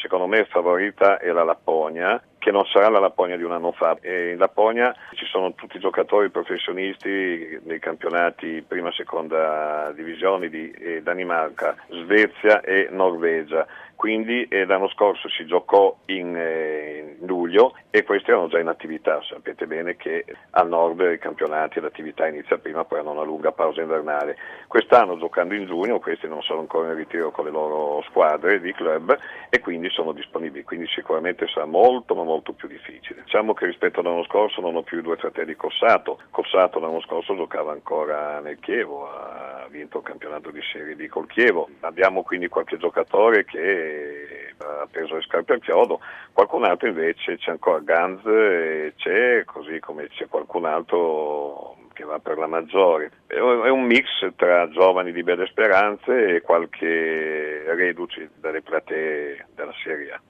secondo me favorita è la Lapponia, che non sarà la Lapponia di un anno fa. E in Lapponia ci sono tutti i giocatori professionisti nei campionati prima e seconda divisione di Danimarca, Svezia e Norvegia. Quindi l'anno scorso si giocò in luglio e questi erano già in attività. Sapete bene che al nord i campionati e l'attività inizia prima, poi hanno una lunga pausa invernale. Quest'anno, giocando in giugno, questi non sono ancora in ritiro con le loro squadre di club e quindi sono disponibili, quindi sicuramente sarà molto ma molto più difficile. Diciamo che rispetto all'anno scorso non ho più i due fratelli Cossato l'anno scorso giocava ancora nel Chievo, ha vinto il campionato di Serie D col Chievo. Abbiamo quindi qualche giocatore che ha preso le scarpe al chiodo, qualcun altro invece c'è ancora Ganz, c'è, così come c'è qualcun altro che va per la maggiore. È un mix tra giovani di belle speranze e qualche reduce dalle platee della Serie A.